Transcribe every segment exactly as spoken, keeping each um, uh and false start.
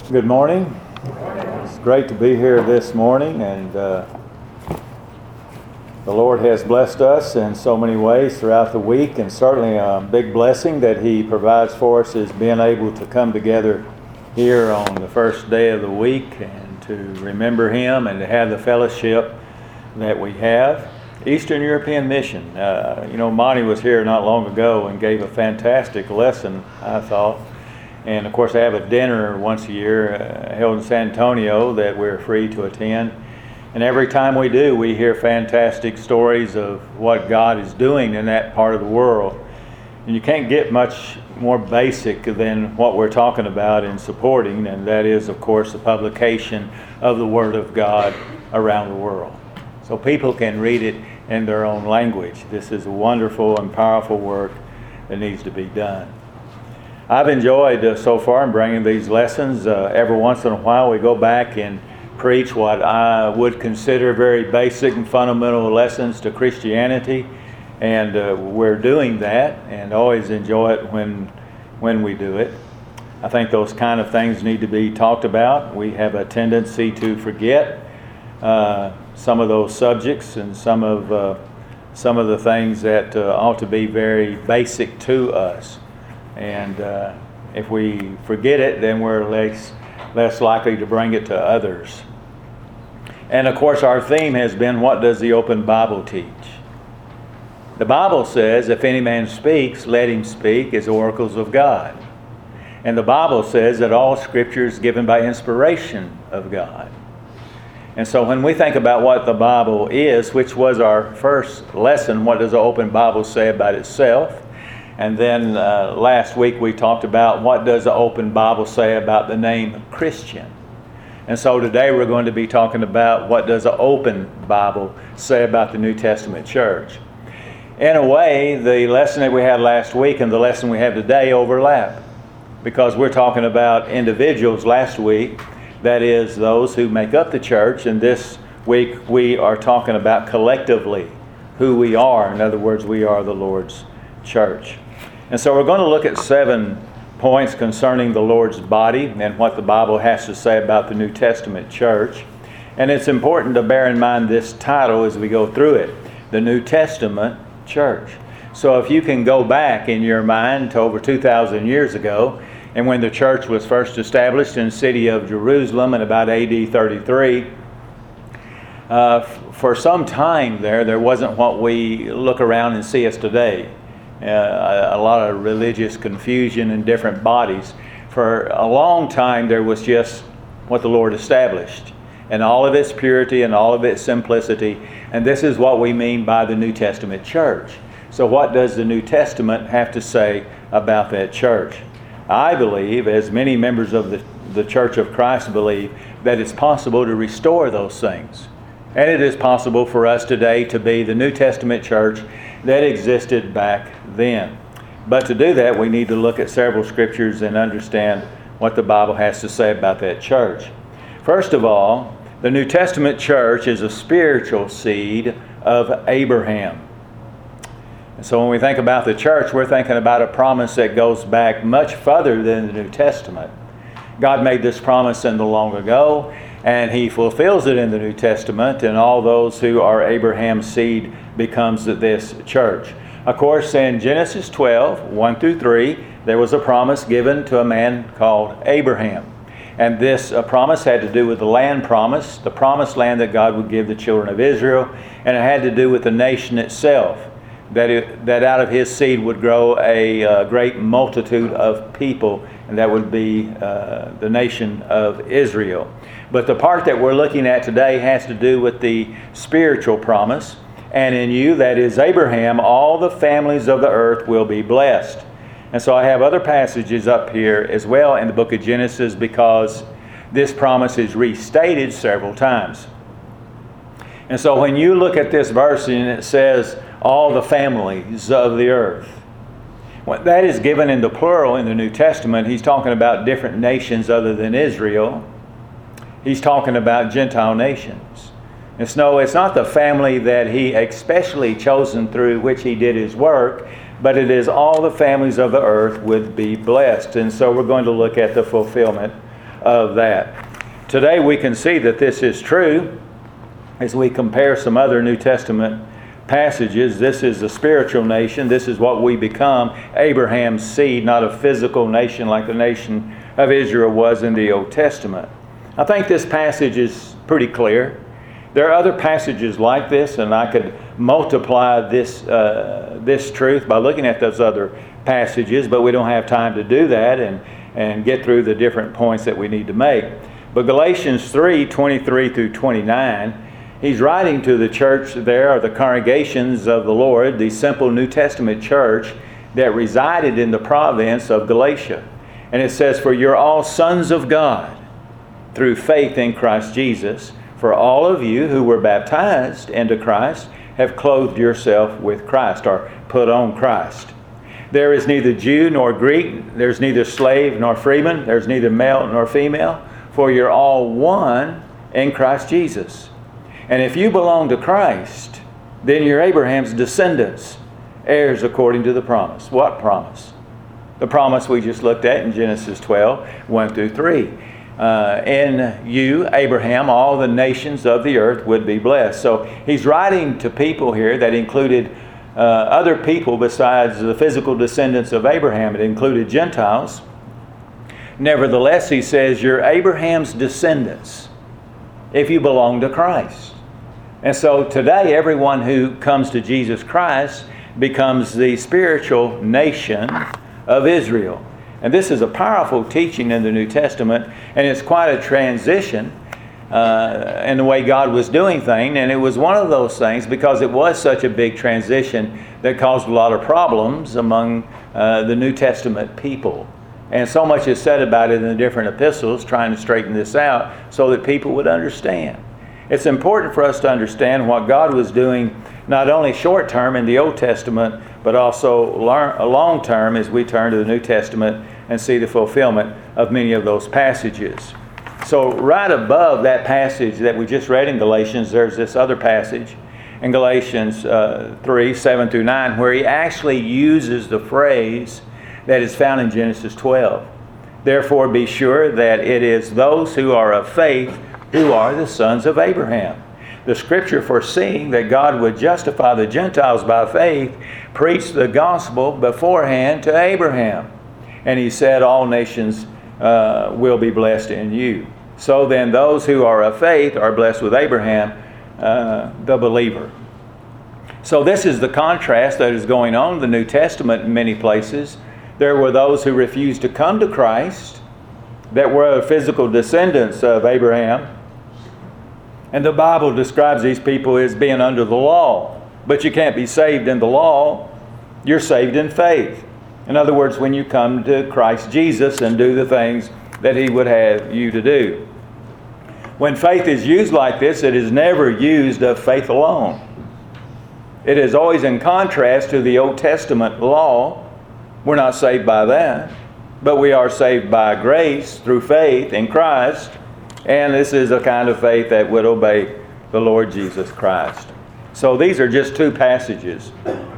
Good morning. It's great to be here this morning, and uh, the Lord has blessed us in so many ways throughout the week, and certainly a big blessing that He provides for us is being able to come together here on the first day of the week and to remember Him and to have the fellowship that we have. Eastern European Mission. Uh, you know, Monty was here not long ago and gave a fantastic lesson, I thought. And of course, I have a dinner once a year uh, held in San Antonio that we're free to attend. And every time we do, we hear fantastic stories of what God is doing in that part of the world. And you can't get much more basic than what we're talking about in supporting, and that is, of course, the publication of the Word of God around the world. So people can read it in their own language. This is a wonderful and powerful work that needs to be done. I've enjoyed uh, so far in bringing these lessons. Uh, every once in a while we go back and preach what I would consider very basic and fundamental lessons to Christianity, and uh, we're doing that and always enjoy it when when we do it. I think those kind of things need to be talked about. We have a tendency to forget uh, some of those subjects and some of uh, some of the things that uh, ought to be very basic to us. And uh, if we forget it, then we're less, less likely to bring it to others. And of course, our theme has been, what does the open Bible teach? The Bible says, if any man speaks, let him speak as oracles of God. And the Bible says that all Scripture is given by inspiration of God. And so when we think about what the Bible is, which was our first lesson, what does the open Bible say about itself? And then uh, last week we talked about what does the open Bible say about the name Christian. And so today we're going to be talking about what does the open Bible say about the New Testament church. In a way, the lesson that we had last week and the lesson we have today overlap, because we're talking about individuals last week, that is those who make up the church, and this week we are talking about collectively who we are. In other words, we are the Lord's church. And so we're going to look at seven points concerning the Lord's body and what the Bible has to say about the New Testament church. And it's important to bear in mind this title as we go through it, the New Testament church. So if you can go back in your mind to over two thousand years ago, and when the church was first established in the city of Jerusalem in about A D thirty-three, uh, for some time there, there wasn't what we look around and see as today. Uh, a lot of religious confusion in different bodies. For a long time there was just what the Lord established, and all of its purity and all of its simplicity, and this is what we mean by the New Testament church. So what does the New Testament have to say about that church? I believe, as many members of the, the Church of Christ believe, that it's possible to restore those things. And it is possible for us today to be the New Testament church that existed back then. But to do that, we need to look at several scriptures and understand what the Bible has to say about that church. First of all, the New Testament church is a spiritual seed of Abraham. And so when we think about the church, we're thinking about a promise that goes back much further than the New Testament. God made this promise in the long ago, and He fulfills it in the New Testament, and all those who are Abraham's seed becomes this church. Of course, in Genesis twelve, one through three, there was a promise given to a man called Abraham. And this uh, promise had to do with the land promise, the promised land that God would give the children of Israel, and it had to do with the nation itself, that it, that out of his seed would grow a uh, great multitude of people, and that would be uh, the nation of Israel. But the part that we're looking at today has to do with the spiritual promise. And in you, that is Abraham, all the families of the earth will be blessed. And so I have other passages up here as well in the book of Genesis, because this promise is restated several times. And so when you look at this verse and it says, all the families of the earth, well, that is given in the plural in the New Testament. He's talking about different nations other than Israel. He's talking about Gentile nations. And so it's not the family that He especially chosen through which He did His work, but it is all the families of the earth would be blessed. And so we're going to look at the fulfillment of that. Today we can see that this is true as we compare some other New Testament passages. This is a spiritual nation. This is what we become, Abraham's seed, not a physical nation like the nation of Israel was in the Old Testament. I think this passage is pretty clear. There are other passages like this, and I could multiply this uh, this truth by looking at those other passages, but we don't have time to do that and, and get through the different points that we need to make. But Galatians three, twenty-three through twenty-nine, he's writing to the church there, or the congregations of the Lord, the simple New Testament church that resided in the province of Galatia. And it says, "For you're all sons of God through faith in Christ Jesus. For all of you who were baptized into Christ have clothed yourself with Christ," or put on Christ. "There is neither Jew nor Greek, there's neither slave nor freeman, there's neither male nor female, for you're all one in Christ Jesus. And if you belong to Christ, then you're Abraham's descendants, heirs according to the promise." What promise? The promise we just looked at in Genesis twelve, one through three. Uh, in you, Abraham, all the nations of the earth would be blessed. So he's writing to people here that included uh, other people besides the physical descendants of Abraham. It included Gentiles. Nevertheless, he says, you're Abraham's descendants if you belong to Christ. And so today, everyone who comes to Jesus Christ becomes the spiritual nation of Israel. And this is a powerful teaching in the New Testament, and it's quite a transition uh, in the way God was doing things. And it was one of those things, because it was such a big transition, that caused a lot of problems among uh, the New Testament people. And so much is said about it in the different epistles, trying to straighten this out so that people would understand. It's important for us to understand what God was doing, not only short term in the Old Testament, but also long term as we turn to the New Testament and see the fulfillment of many of those passages. So right above that passage that we just read in Galatians, there's this other passage in Galatians uh, three, seven through nine, where he actually uses the phrase that is found in Genesis twelve. "Therefore be sure that it is those who are of faith who are the sons of Abraham. The Scripture, foreseeing that God would justify the Gentiles by faith, preached the gospel beforehand to Abraham. And he said, all nations uh, will be blessed in you. So then those who are of faith are blessed with Abraham, uh, the believer." So this is the contrast that is going on in the New Testament in many places. There were those who refused to come to Christ, that were physical descendants of Abraham. And the Bible describes these people as being under the law. But you can't be saved in the law. You're saved in faith. In other words, when you come to Christ Jesus and do the things that He would have you to do. When faith is used like this, it is never used of faith alone. It is always in contrast to the Old Testament law. We're not saved by that, but we are saved by grace through faith in Christ. And this is a kind of faith that would obey the Lord Jesus Christ. So these are just two passages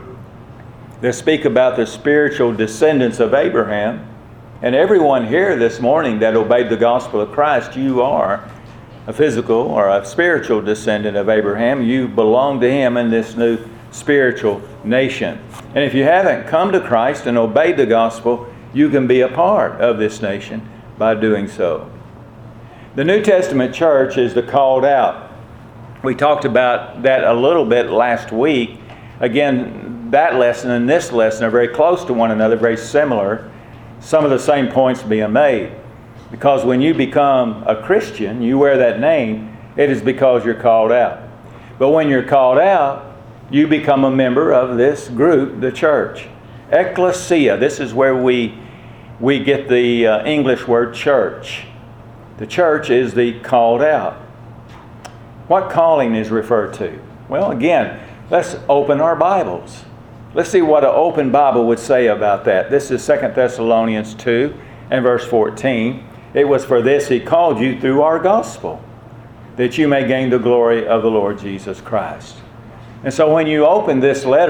that speak about the spiritual descendants of Abraham. And everyone here this morning that obeyed the gospel of Christ, you are a physical or a spiritual descendant of Abraham. You belong to him in this new spiritual nation. And if you haven't come to Christ and obeyed the gospel, you can be a part of this nation by doing so. The New Testament church is the called out. We talked about that a little bit last week. Again, that lesson and this lesson are very close to one another, very similar. Some of the same points being made. Because when you become a Christian, you wear that name, it is because you're called out. But when you're called out, you become a member of this group, the church. Ecclesia, this is where we, we get the uh, English word church. The church is the called out. What calling is referred to? Well, again, let's open our Bibles. Let's see what an open Bible would say about that. This is Second Thessalonians two and verse fourteen. It was for this He called you through our gospel, that you may gain the glory of the Lord Jesus Christ. And so when you open this letter,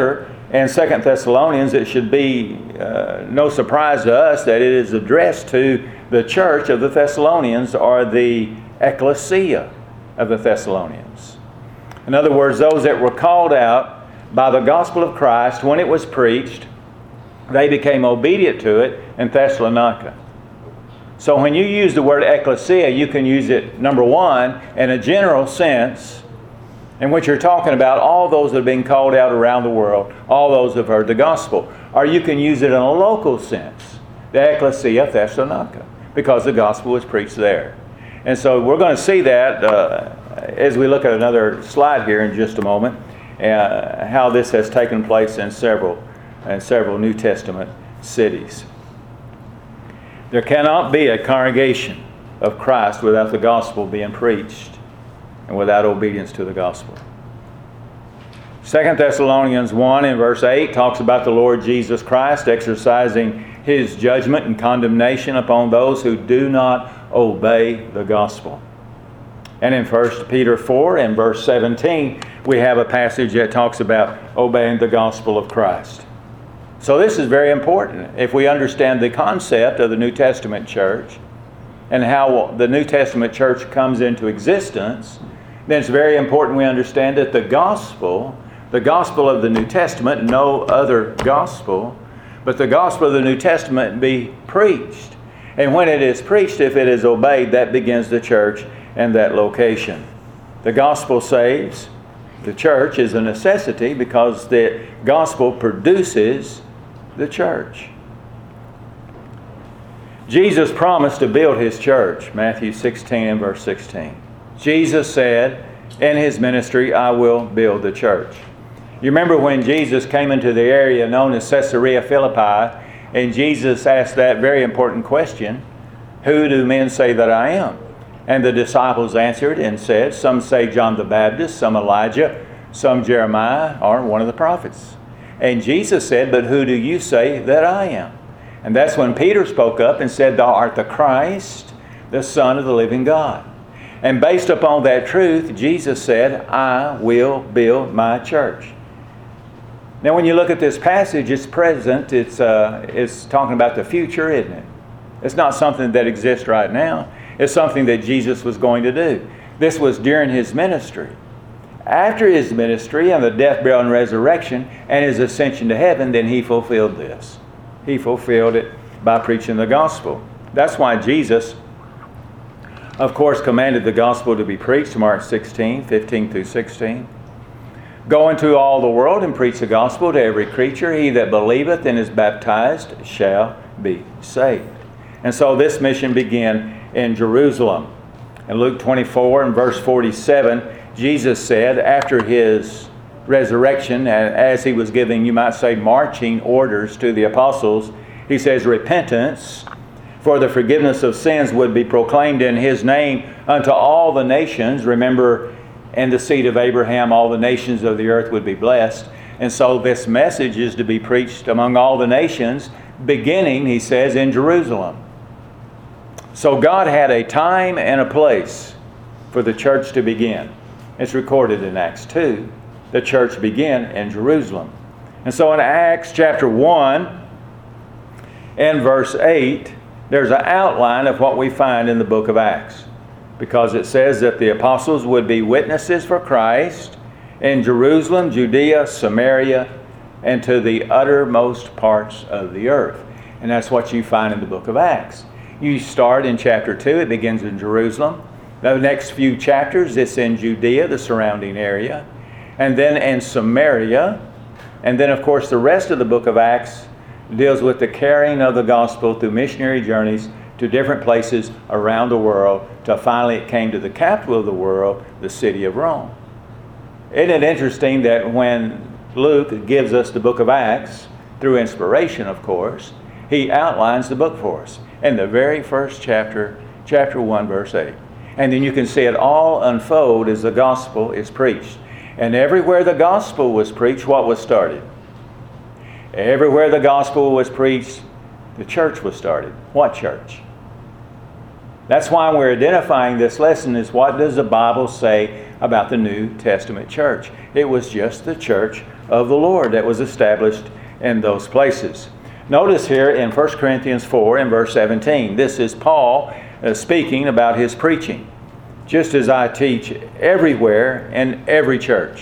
in Second Thessalonians, it should be uh, no surprise to us that it is addressed to the church of the Thessalonians, or the ecclesia of the Thessalonians. In other words, those that were called out by the gospel of Christ when it was preached, they became obedient to it in Thessalonica. So when you use the word ecclesia, you can use it, number one, in a general sense, in which you're talking about all those that have been called out around the world, all those who have heard the gospel. Or you can use it in a local sense, the ecclesia of Thessalonica, because the gospel was preached there. And so we're going to see that uh, as we look at another slide here in just a moment, uh, how this has taken place in several, in several New Testament cities. There cannot be a congregation of Christ without the gospel being preached and without obedience to the gospel. Second Thessalonians one in verse eight talks about the Lord Jesus Christ exercising His judgment and condemnation upon those who do not obey the gospel. And in First Peter four in verse seventeen, we have a passage that talks about obeying the gospel of Christ. So this is very important. If we understand the concept of the New Testament church and how the New Testament church comes into existence, then it's very important we understand that the gospel, the gospel of the New Testament, no other gospel, but the gospel of the New Testament be preached. And when it is preached, if it is obeyed, that begins the church and that location. The gospel saves. The church is a necessity because the gospel produces the church. Jesus promised to build His church, Matthew sixteen and verse sixteen. Jesus said in His ministry, I will build the church. You remember when Jesus came into the area known as Caesarea Philippi, and Jesus asked that very important question, who do men say that I am? And the disciples answered and said, some say John the Baptist, some Elijah, some Jeremiah, or one of the prophets. And Jesus said, but who do you say that I am? And that's when Peter spoke up and said, thou art the Christ, the Son of the living God. And based upon that truth, Jesus said, I will build my church. Now when you look at this passage, it's present, it's, uh, it's talking about the future, isn't it? It's not something that exists right now. It's something that Jesus was going to do. This was during His ministry. After His ministry and the death, burial, and resurrection and His ascension to heaven, then He fulfilled this. He fulfilled it by preaching the gospel. That's why Jesus, of course, commanded the gospel to be preached, Mark sixteen, fifteen through sixteen. Go into all the world and preach the gospel to every creature. He that believeth and is baptized shall be saved. And so this mission began in Jerusalem. In Luke twenty-four and verse forty-seven, Jesus said after His resurrection, and as He was giving, you might say, marching orders to the apostles, He says, repentance for the forgiveness of sins would be proclaimed in His name unto all the nations. Remember, in the seed of Abraham, all the nations of the earth would be blessed. And so this message is to be preached among all the nations, beginning, He says, in Jerusalem. So God had a time and a place for the church to begin. It's recorded in Acts two. The church began in Jerusalem. And so in Acts chapter one and verse eight, there's an outline of what we find in the book of Acts. Because it says that the apostles would be witnesses for Christ in Jerusalem, Judea, Samaria, and to the uttermost parts of the earth. And that's what you find in the book of Acts. You start in chapter two, it begins in Jerusalem. The next few chapters, it's in Judea, the surrounding area. And then in Samaria. And then, of course, the rest of the book of Acts deals with the carrying of the gospel through missionary journeys to different places around the world, till finally it came to the capital of the world, the city of Rome. Isn't it interesting that when Luke gives us the book of Acts, through inspiration, of course, he outlines the book for us in the very first chapter, chapter one, verse eight. And then you can see it all unfold as the gospel is preached. And everywhere the gospel was preached, what was started? Everywhere the gospel was preached, the church was started. What church? That's why we're identifying this lesson is what does the Bible say about the New Testament church? It was just the church of the Lord that was established in those places. Notice here in First Corinthians four and verse seventeen, this is Paul uh, speaking about his preaching. Just as I teach everywhere in every church.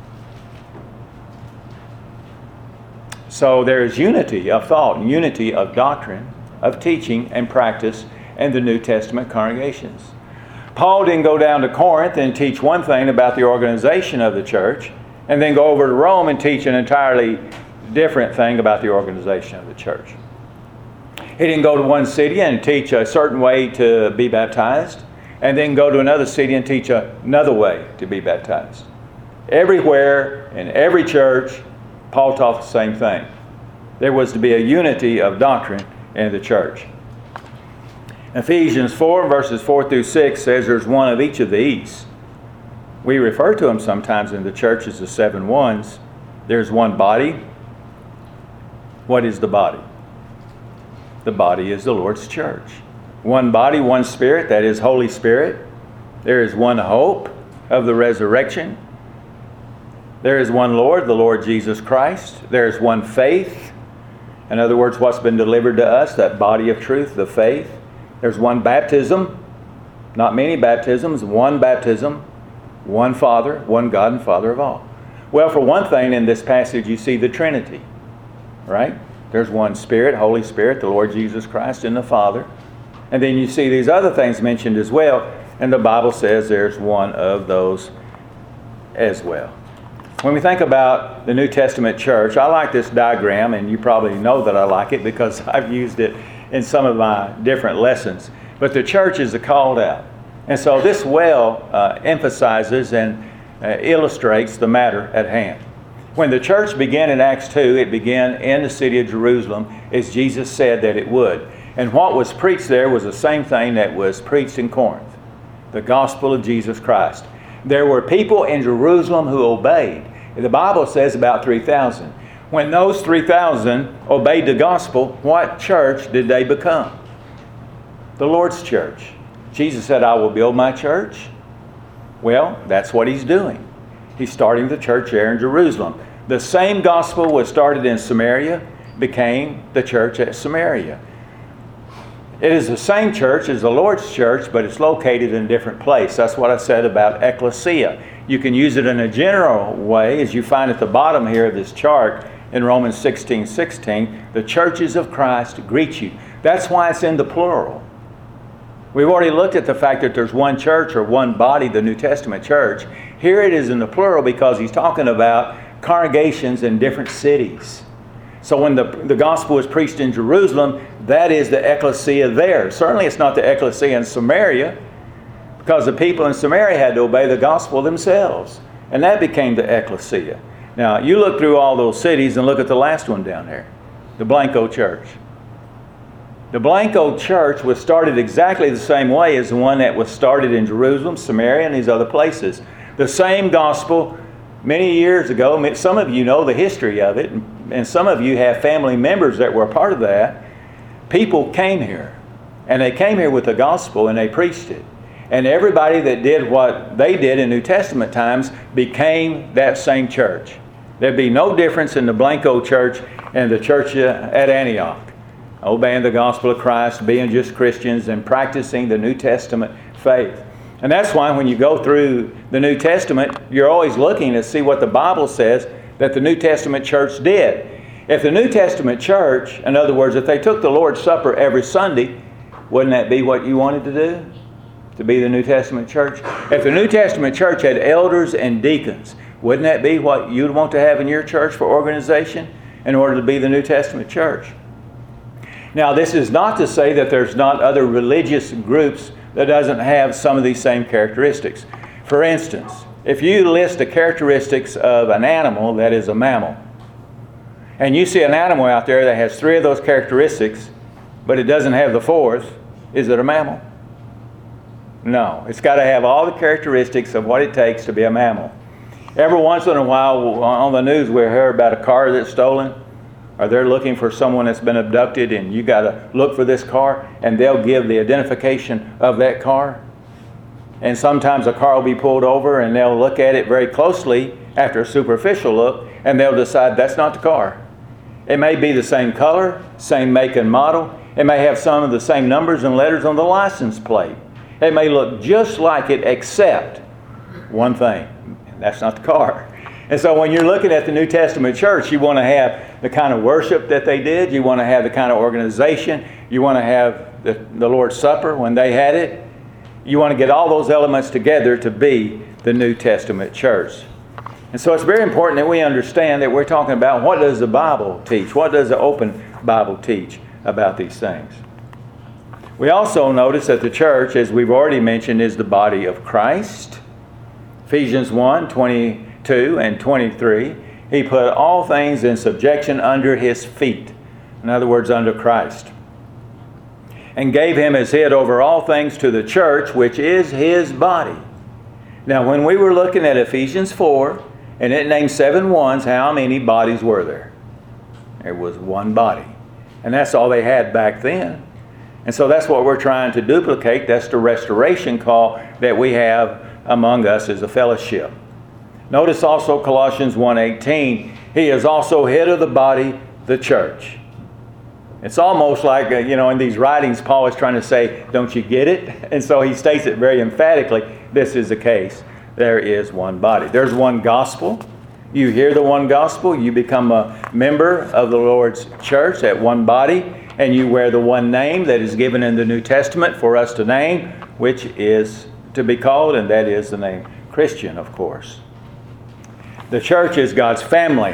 So there is unity of thought and unity of doctrine, of teaching and practice in the New Testament congregations. Paul didn't go down to Corinth and teach one thing about the organization of the church and then go over to Rome and teach an entirely different thing about the organization of the church. He didn't go to one city and teach a certain way to be baptized and then go to another city and teach another way to be baptized. Everywhere, in every church, Paul taught the same thing. There was to be a unity of doctrine in the church. Ephesians four, verses four through six says there's one of each of these. We refer to them sometimes in the church as the seven ones. There's one body. What is the body? The body is the Lord's church. One body, one spirit, that is Holy Spirit. There is one hope of the resurrection. There is one Lord, the Lord Jesus Christ. There is one faith. In other words, what's been delivered to us, that body of truth, the faith. There's one baptism, not many baptisms, one baptism, one Father, one God and Father of all. Well, for one thing, in this passage you see the Trinity, right? There's one Spirit, Holy Spirit, the Lord Jesus Christ and the Father. And then you see these other things mentioned as well, and the Bible says there's one of those as well. When we think about the New Testament church, I like this diagram, and you probably know that I like it because I've used it in some of my different lessons. But the church is the called out. And so this well uh, emphasizes and uh, illustrates the matter at hand. When the church began in Acts two, it began in the city of Jerusalem as Jesus said that it would. And what was preached there was the same thing that was preached in Corinth, the gospel of Jesus Christ. There were people in Jerusalem who obeyed. The Bible says about three thousand. When those three thousand obeyed the gospel, what church did they become? The Lord's church. Jesus said, I will build my church. Well, that's what He's doing. He's starting the church there in Jerusalem. The same gospel was started in Samaria, became the church at Samaria. It is the same church as the Lord's church, but it's located in a different place. That's what I said about ecclesia. You can use it in a general way, as you find at the bottom here of this chart in Romans sixteen sixteen. The churches of Christ greet you. That's why it's in the plural. We've already looked at the fact that there's one church or one body, the New Testament church. Here it is in the plural because he's talking about congregations in different cities. So when the, the gospel was preached in Jerusalem, that is the ecclesia there. Certainly it's not the ecclesia in Samaria, because the people in Samaria had to obey the gospel themselves. And that became the ecclesia. Now, you look through all those cities and look at the last one down there, the Blanco Church. The Blanco Church was started exactly the same way as the one that was started in Jerusalem, Samaria, and these other places. The same gospel many years ago. Some of you know the history of it, and some of you have family members that were a part of that. People came here, and they came here with the gospel, and they preached it. And everybody that did what they did in New Testament times became that same church. There'd be no difference in the Blanco Church and the church at Antioch. Obeying the gospel of Christ, being just Christians, and practicing the New Testament faith. And that's why when you go through the New Testament, you're always looking to see what the Bible says that the New Testament church did. If the New Testament church, in other words, if they took the Lord's Supper every Sunday, wouldn't that be what you wanted to do? To be the New Testament church? If the New Testament church had elders and deacons, wouldn't that be what you'd want to have in your church for organization in order to be the New Testament church? Now, this is not to say that there's not other religious groups that doesn't have some of these same characteristics. For instance, if you list the characteristics of an animal that is a mammal, and you see an animal out there that has three of those characteristics, but it doesn't have the fourth, is it a mammal? No. It's got to have all the characteristics of what it takes to be a mammal. Every once in a while on the news we hear about a car that's stolen, or they're looking for someone that's been abducted and you got to look for this car, and they'll give the identification of that car. And sometimes a car will be pulled over and they'll look at it very closely after a superficial look, and they'll decide that's not the car. It may be the same color, same make and model. It may have some of the same numbers and letters on the license plate. It may look just like it, except one thing: that's not the car. And so when you're looking at the New Testament church, you want to have the kind of worship that they did. You want to have the kind of organization. You want to have the, the Lord's Supper when they had it. You want to get all those elements together to be the New Testament church. And so it's very important that we understand that we're talking about what does the Bible teach? What does the open Bible teach about these things? We also notice that the church, as we've already mentioned, is the body of Christ. Ephesians one, twenty-two and twenty-three, He put all things in subjection under His feet. In other words, under Christ. And gave Him as head over all things to the church, which is His body. Now, when we were looking at Ephesians four, and it named seven ones, how many bodies were there? There was one body. And that's all they had back then. And so that's what we're trying to duplicate. That's the restoration call that we have among us as a fellowship. Notice also Colossians one eighteen. He is also head of the body, the church. It's almost like, uh, you know, in these writings, Paul is trying to say, don't you get it? And so he states it very emphatically. This is the case. There is one body. There's one gospel. You hear the one gospel. You become a member of the Lord's church, that one body. And you wear the one name that is given in the New Testament for us to name, which is to be called, and that is the name Christian, of course. The church is God's family,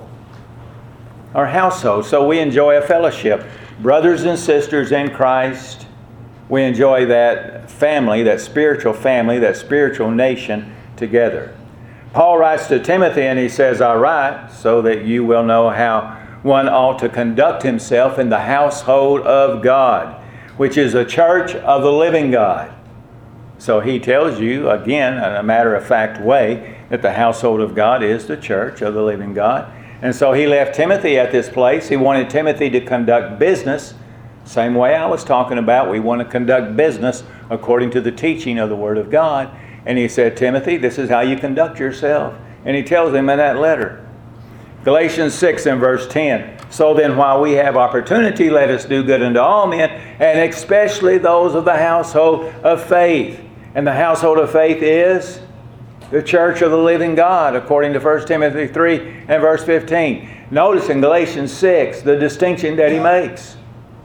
our household. So we enjoy a fellowship. Brothers and sisters in Christ, we enjoy that family, that spiritual family, that spiritual nation together. Paul writes to Timothy and he says, I write so that you will know how one ought to conduct himself in the household of God, which is a church of the living God. So he tells you, again, in a matter-of-fact way, that the household of God is the church of the living God. And so he left Timothy at this place. He wanted Timothy to conduct business, same way I was talking about. We want to conduct business according to the teaching of the Word of God. And he said, Timothy, this is how you conduct yourself. And he tells him in that letter. Galatians six and verse ten. So then while we have opportunity, let us do good unto all men, and especially those of the household of faith. And the household of faith is the church of the living God, according to First Timothy three and verse fifteen. Notice in Galatians six the distinction that he makes.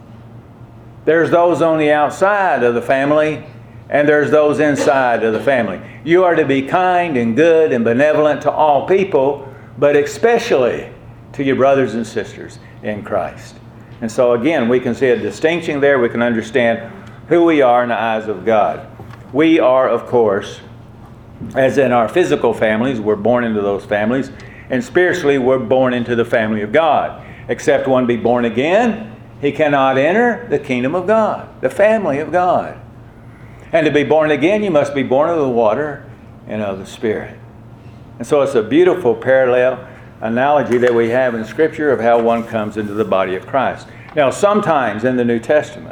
There's those on the outside of the family, and there's those inside of the family. You are to be kind and good and benevolent to all people, but especially to your brothers and sisters in Christ. And so again, we can see a distinction there. We can understand who we are in the eyes of God. We are, of course, as in our physical families, we're born into those families, and spiritually we're born into the family of God. Except one be born again, he cannot enter the kingdom of God, the family of God. And to be born again, you must be born of the water and of the Spirit. And so it's a beautiful parallel analogy that we have in Scripture of how one comes into the body of Christ. Now, sometimes in the New Testament,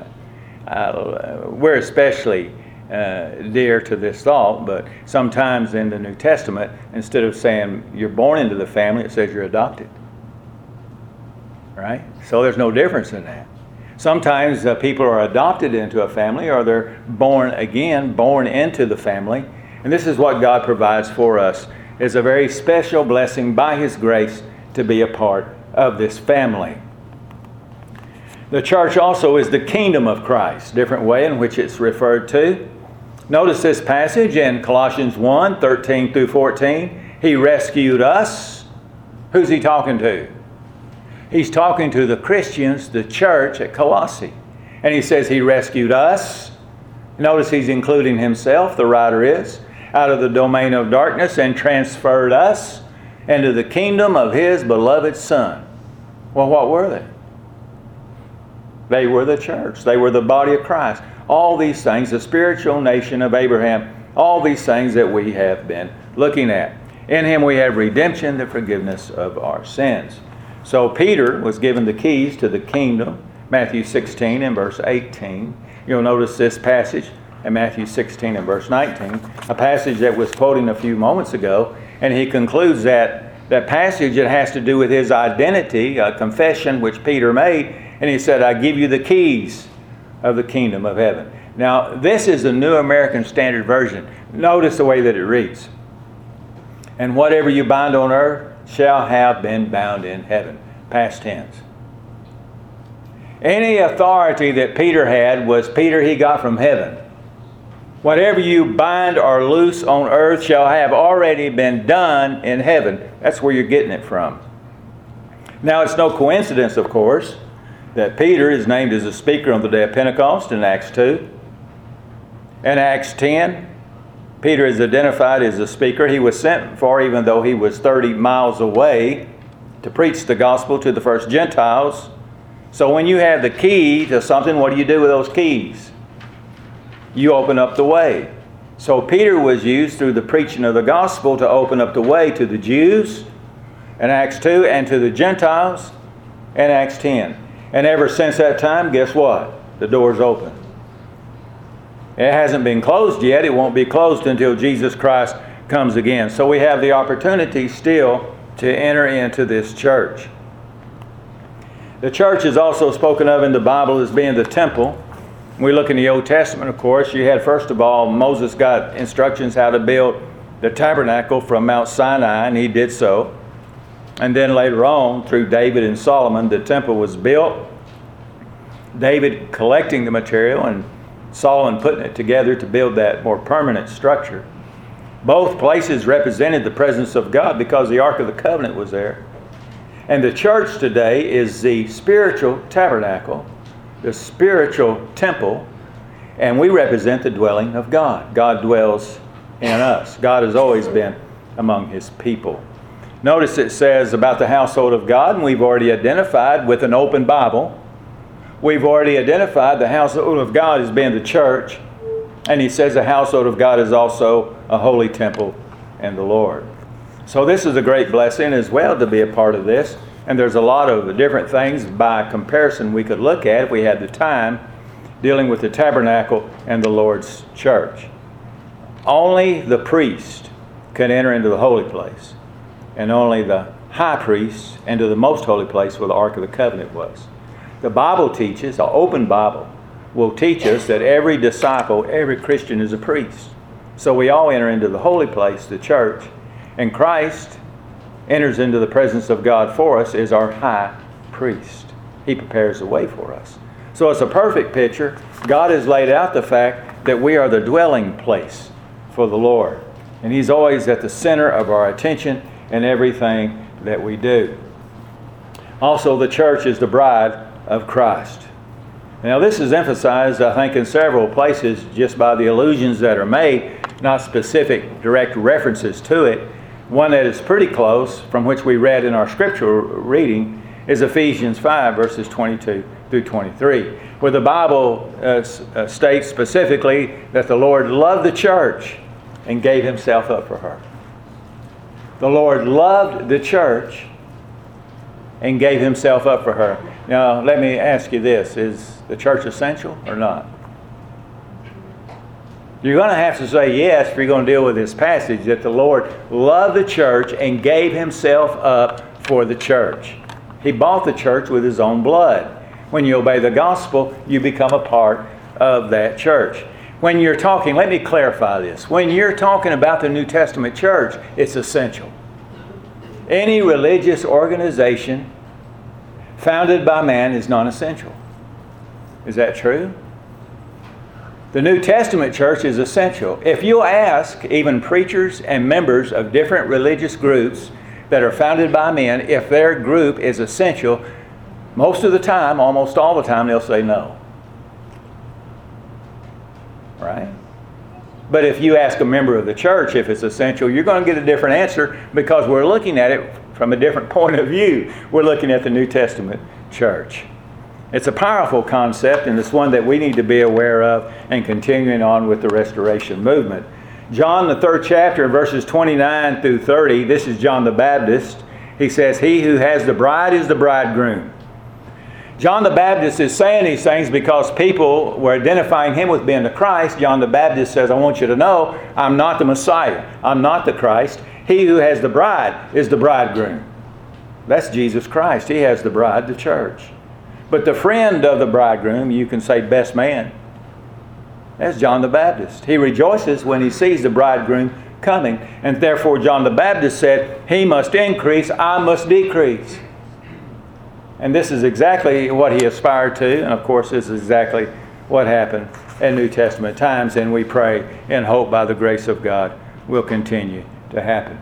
uh, we're especially uh, dear to this thought, but sometimes in the New Testament, instead of saying you're born into the family, it says you're adopted. Right? So there's no difference in that. Sometimes uh, people are adopted into a family, or they're born again, born into the family. And this is what God provides for us. It's a very special blessing by His grace to be a part of this family. The church also is the kingdom of Christ, different way in which it's referred to. Notice this passage in Colossians one, thirteen through fourteen. He rescued us. Who's He talking to? He's talking to the Christians, the church at Colossae. And he says He rescued us. Notice He's including Himself, the writer is, out of the domain of darkness and transferred us into the kingdom of His beloved Son. Well, what were they? They were the church. They were the body of Christ. All these things, the spiritual nation of Abraham, all these things that we have been looking at. In Him we have redemption, the forgiveness of our sins. So Peter was given the keys to the kingdom, Matthew sixteen and verse eighteen. You'll notice this passage in Matthew sixteen and verse nineteen, a passage that was quoting a few moments ago, and he concludes that that passage that has to do with his identity, a confession which Peter made, and he said, I give you the keys of the kingdom of heaven. Now, this is the New American Standard Version. Notice the way that it reads. And whatever you bind on earth shall have been bound in heaven. Past tense. Any authority that Peter had was Peter he got from heaven. Whatever you bind or loose on earth shall have already been done in heaven. That's where you're getting it from. Now, it's no coincidence, of course, that Peter is named as a speaker on the day of Pentecost in Acts two. In Acts ten, Peter is identified as a speaker. He was sent for, even though he was thirty miles away, to preach the gospel to the first Gentiles. So when you have the key to something, what do you do with those keys? You open up the way. So Peter was used through the preaching of the gospel to open up the way to the Jews in Acts two and to the Gentiles in Acts ten. And ever since that time, guess what? The door's open. It hasn't been closed yet. It won't be closed until Jesus Christ comes again. So we have the opportunity still to enter into this church. The church is also spoken of in the Bible as being the temple. We look in the Old Testament, of course. You had, first of all, Moses got instructions how to build the tabernacle from Mount Sinai, and he did so. And then later on, through David and Solomon, the temple was built. David collecting the material and Solomon putting it together to build that more permanent structure. Both places represented the presence of God because the Ark of the Covenant was there. And the church today is the spiritual tabernacle, the spiritual temple, and we represent the dwelling of God. God dwells in us. God has always been among His people. Notice it says about the household of God, and we've already identified with an open Bible. We've already identified the household of God as being the church. And he says the household of God is also a holy temple in the Lord. So this is a great blessing as well to be a part of this. And there's a lot of different things by comparison we could look at if we had the time dealing with the tabernacle and the Lord's church. Only the priest can enter into the holy place. And only the high priest into the most holy place where the Ark of the Covenant was. The Bible teaches, an open Bible, will teach us that every disciple, every Christian is a priest. So we all enter into the holy place, the church, and Christ enters into the presence of God for us as our high priest. He prepares the way for us. So it's a perfect picture. God has laid out the fact that we are the dwelling place for the Lord. And He's always at the center of our attention in everything that we do. Also, the church is the bride of Christ. Now this is emphasized, I think, in several places just by the allusions that are made, not specific direct references to it. One that is pretty close, from which we read in our scriptural reading, is Ephesians five, verses twenty-two through twenty-three, where the Bible uh, uh, states specifically that the Lord loved the church and gave Himself up for her. The Lord loved the church and gave Himself up for her. Now, let me ask you this. Is the church essential or not? You're going to have to say yes if you're going to deal with this passage, that the Lord loved the church and gave Himself up for the church. He bought the church with His own blood. When you obey the gospel, you become a part of that church. When you're talking, let me clarify this. When you're talking about the New Testament church, it's essential. Any religious organization founded by man is non-essential. Is that true? The New Testament church is essential. If you ask even preachers and members of different religious groups that are founded by men if their group is essential, most of the time, almost all the time, they'll say no. Right? But if you ask a member of the church if it's essential, you're going to get a different answer because we're looking at it from a different point of view. We're looking at the New Testament church. It's a powerful concept, and it's one that we need to be aware of and continuing on with the Restoration movement. John, the third chapter, verses twenty-nine through thirty, this is John the Baptist, He says, he who has the bride is the bridegroom. John the Baptist is saying these things because people were identifying him with being the Christ. John the Baptist says, I want you to know, I'm not the Messiah. I'm not the Christ. He who has the bride is the bridegroom. That's Jesus Christ. He has the bride, the church. But the friend of the bridegroom, you can say best man, that's John the Baptist. He rejoices when he sees the bridegroom coming. And therefore John the Baptist said, he must increase, I must decrease. And this is exactly what he aspired to. And of course, this is exactly what happened in New Testament times. And we pray and hope by the grace of God will continue to happen.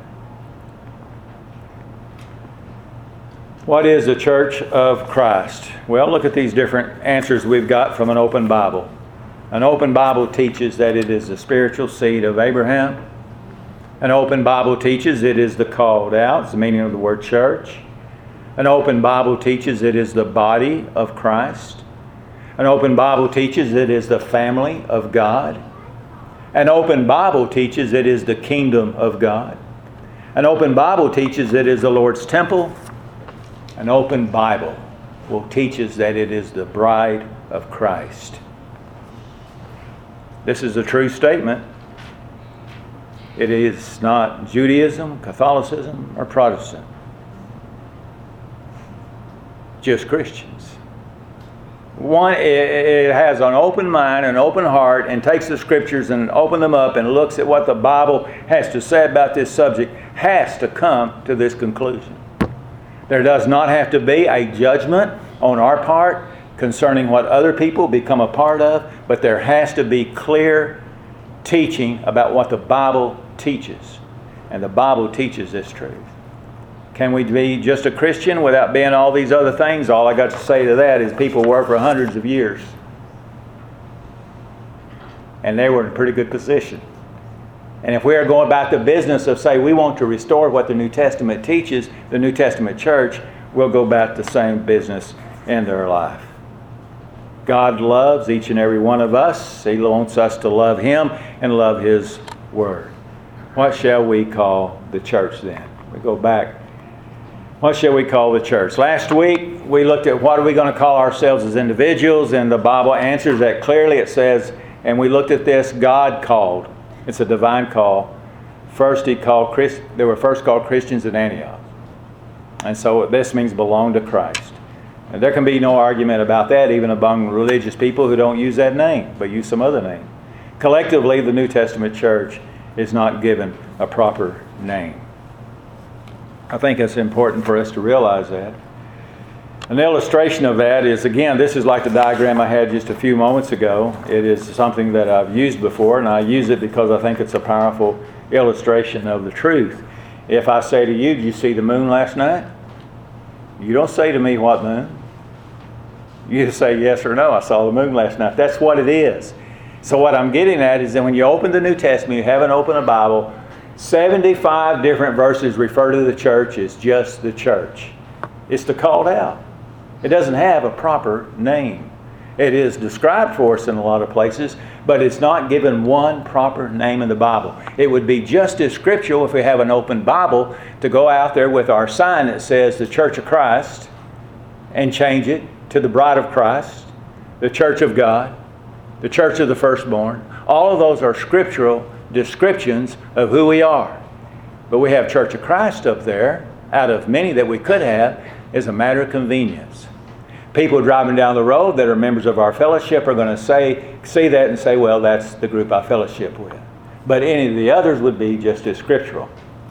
What is the Church of Christ? Well, look at these different answers we've got from an open Bible. An open Bible teaches that it is the spiritual seed of Abraham. An open Bible teaches it is the called out. It's the meaning of the word church. An open Bible teaches it is the body of Christ. An open Bible teaches it is the family of God. An open Bible teaches it is the kingdom of God. An open Bible teaches it is the Lord's temple. An open Bible will teach us that it is the bride of Christ. This is a true statement. It is not Judaism, Catholicism, or Protestant. Just Christians. One, it has an open mind, an open heart, and takes the Scriptures and open them up and looks at what the Bible has to say about this subject, has to come to this conclusion. There does not have to be a judgment on our part concerning what other people become a part of, but there has to be clear teaching about what the Bible teaches. And the Bible teaches this truth. Can we be just a Christian without being all these other things? All I got to say to that is people were for hundreds of years. And they were in a pretty good position. And if we are going about the business of, say, we want to restore what the New Testament teaches, the New Testament church will go about the same business in their life. God loves each and every one of us. He wants us to love Him and love His Word. What shall we call the church then? We go back. What shall we call the church? Last week we looked at what are we going to call ourselves as individuals, and the Bible answers that clearly. It says, and we looked at this, God called. It's a divine call. First He called Christ. They were first called Christians in Antioch. And so this means belong to Christ. And there can be no argument about that even among religious people who don't use that name, but use some other name. Collectively, the New Testament church is not given a proper name. I think it's important for us to realize that. An illustration of that is, again, this is like the diagram I had just a few moments ago. It is something that I've used before, and I use it because I think it's a powerful illustration of the truth. If I say to you, did you see the moon last night? You don't say to me, what moon? You just say yes or no, I saw the moon last night. That's what it is. So what I'm getting at is that when you open the New Testament, you haven't opened a Bible, seventy-five different verses refer to the church as just the church. It's the called out. It doesn't have a proper name. It is described for us in a lot of places, but it's not given one proper name in the Bible. It would be just as scriptural if we have an open Bible to go out there with our sign that says the Church of Christ and change it to the Bride of Christ, the Church of God, the Church of the Firstborn. All of those are scriptural descriptions of who we are. But we have Church of Christ up there, out of many that we could have, as a matter of convenience. People driving down the road that are members of our fellowship are going to say, see that and say, well, that's the group I fellowship with. But any of the others would be just as scriptural.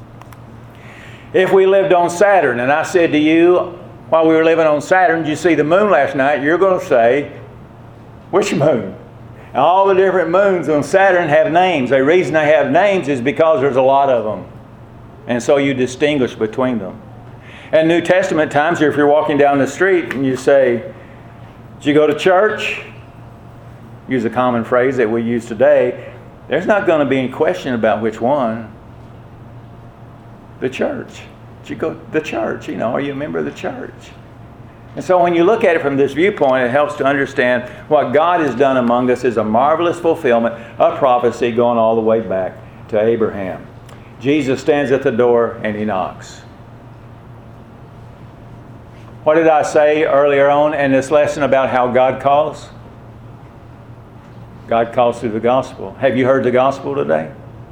If we lived on Saturn, and I said to you, while we were living on Saturn, did you see the moon last night? You're going to say, which moon? And all the different moons on Saturn have names. The reason they have names is because there's a lot of them. And so you distinguish between them. In New Testament times, if you're walking down the street and you say, did you go to church? Use a common phrase that we use today. There's not going to be any question about which one. The church. Did you go to the church? You know, are you a member of the church? And so when you look at it from this viewpoint, it helps to understand what God has done among us is a marvelous fulfillment of prophecy going all the way back to Abraham. Jesus stands at the door and He knocks. What did I say earlier on in this lesson about how God calls? God calls through the gospel. Have you heard the gospel today?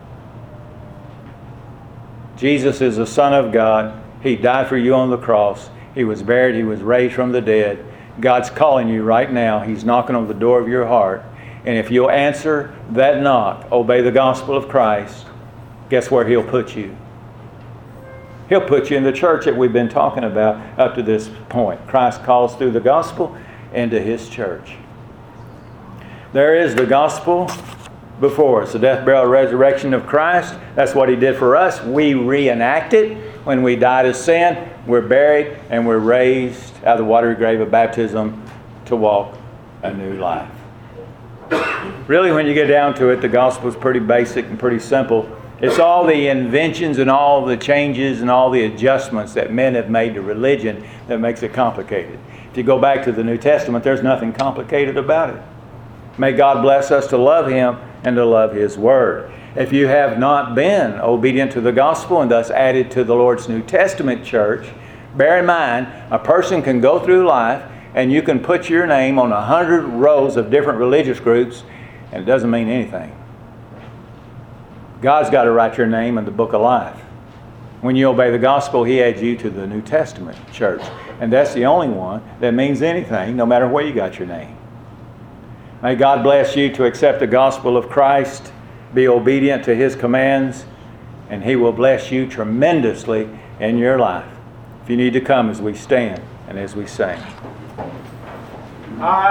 Jesus is the Son of God. He died for you on the cross. He was buried. He was raised from the dead. God's calling you right now. He's knocking on the door of your heart. And if you'll answer that knock, obey the gospel of Christ, guess where He'll put you? He'll put you in the church that we've been talking about up to this point. Christ calls through the gospel into His church. There is the gospel before us. The death, burial, resurrection of Christ. That's what He did for us. We reenact it. When we died of sin, we're buried and we're raised out of the watery grave of baptism to walk a new life. Really, when you get down to it, the gospel is pretty basic and pretty simple. It's all the inventions and all the changes and all the adjustments that men have made to religion that makes it complicated. If you go back to the New Testament, there's nothing complicated about it. May God bless us to love Him and to love His Word. If you have not been obedient to the gospel and thus added to the Lord's New Testament church, bear in mind, a person can go through life and you can put your name on a hundred rows of different religious groups and it doesn't mean anything. God's got to write your name in the book of life. When you obey the gospel, He adds you to the New Testament church. And that's the only one that means anything, no matter where you got your name. May God bless you to accept the gospel of Christ, be obedient to His commands, and He will bless you tremendously in your life. If you need to come as we stand and as we sing.